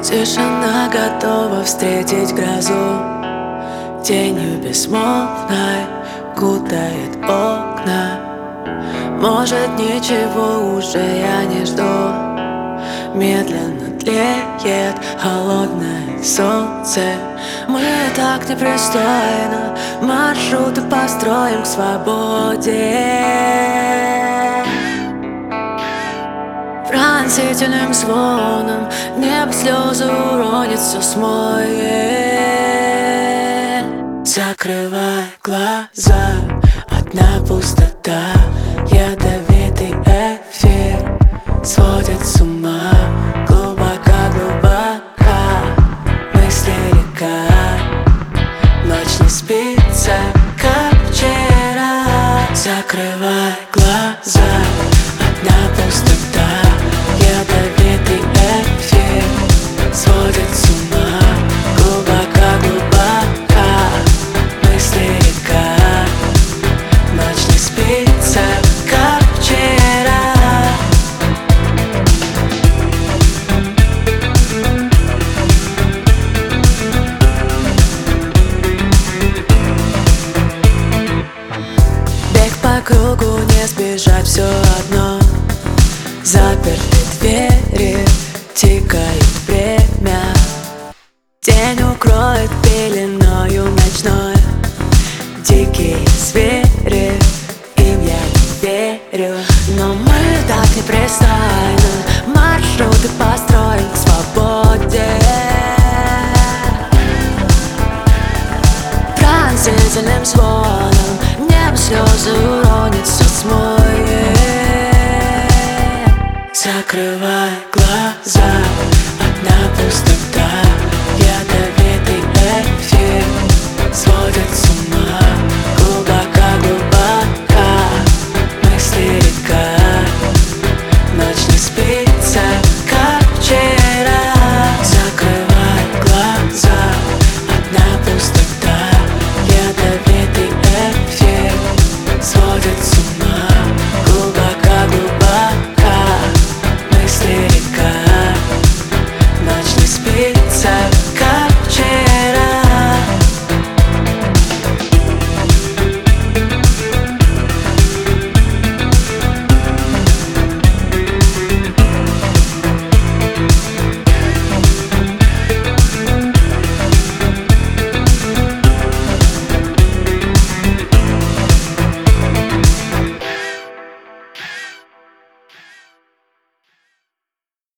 Тишина готова встретить грозу. Тенью безмолвной кутает окна. Может, ничего уже я не жду. Медленно тлеет холодное солнце. Мы так непристойно маршруты построим к свободе. Пронзительным звоном небо слезы уронит, все смоет. Закрывай глаза, одна пустота. Ядовитый эфир сводит с ума. Глубоко-глубоко мысли река. Ночь не спится, как вчера. Закрывай глаза, одна пустота. Ядовитый эфир сводит с ума. Глубоко-глубоко мысли река. Ночь не спится, как вчера. Бег по кругу, не сбежать, все одно. Заперты двери, тикает время. День укроет пеленою ночной. Дикие звери, им я не верю. Но мы так непристойно маршруты построим к свободе. Пронзительным звоном небо слезы уронит, все смоет. Закрывай глаза, одна пустота.